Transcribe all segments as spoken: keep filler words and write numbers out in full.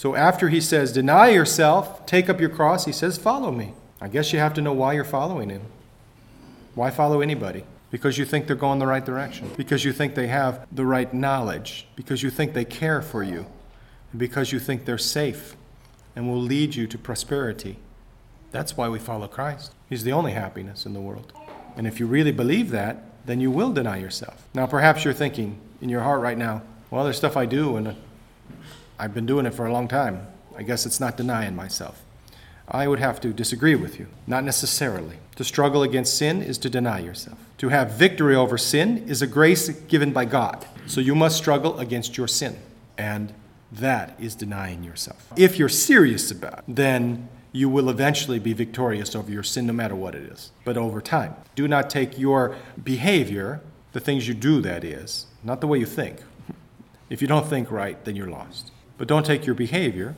So after he says, deny yourself, take up your cross, he says, follow me. I guess you have to know why you're following him. Why follow anybody? Because you think they're going the right direction. Because you think they have the right knowledge. Because you think they care for you. And because you think they're safe and will lead you to prosperity. That's why we follow Christ. He's the only happiness in the world. And if you really believe that, then you will deny yourself. Now, perhaps you're thinking in your heart right now, well, there's stuff I do, and I've been doing it for a long time. I guess it's not denying myself. I would have to disagree with you. Not necessarily. To struggle against sin is to deny yourself. To have victory over sin is a grace given by God. So you must struggle against your sin. And that is denying yourself. If you're serious about it, then you will eventually be victorious over your sin no matter what it is. But over time, do not take your behavior, the things you do that is, not the way you think. If you don't think right, then you're lost. But don't take your behavior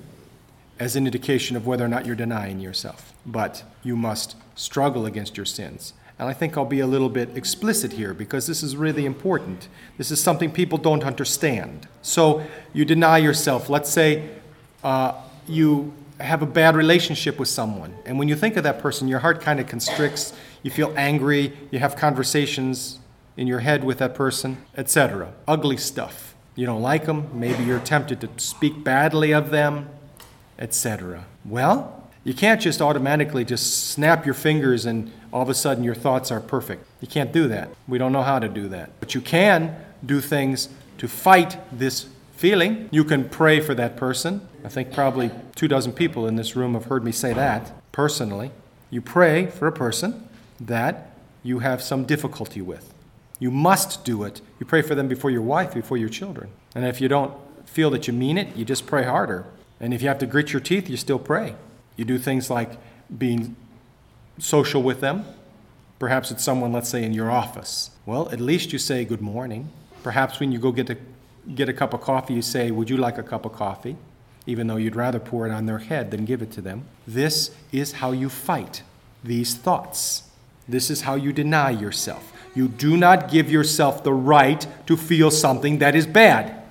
as an indication of whether or not you're denying yourself. But you must struggle against your sins. And I think I'll be a little bit explicit here because this is really important. This is something people don't understand. So you deny yourself. Let's say uh, you have a bad relationship with someone. And when you think of that person, your heart kind of constricts. You feel angry. You have conversations in your head with that person, et cetera. Ugly stuff. You don't like them. Maybe you're tempted to speak badly of them, et cetera. Well, you can't just automatically just snap your fingers and all of a sudden your thoughts are perfect. You can't do that. We don't know how to do that. But you can do things to fight this feeling. You can pray for that person. I think probably two dozen people in this room have heard me say that personally. You pray for a person that you have some difficulty with. You must do it. You pray for them before your wife, before your children. And if you don't feel that you mean it, you just pray harder. And if you have to grit your teeth, you still pray. You do things like being social with them. Perhaps it's someone, let's say, in your office. Well, at least you say good morning. Perhaps when you go get a, get a cup of coffee, you say, would you like a cup of coffee? Even though you'd rather pour it on their head than give it to them. This is how you fight these thoughts. This is how you deny yourself. You do not give yourself the right to feel something that is bad.